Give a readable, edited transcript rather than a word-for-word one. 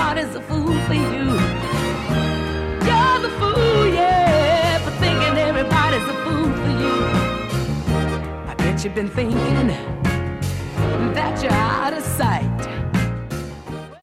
everybody's a fool for you. You're the fool, yeah, for thinking everybody's a fool for you. I bet you've been thinking that you're out of sight.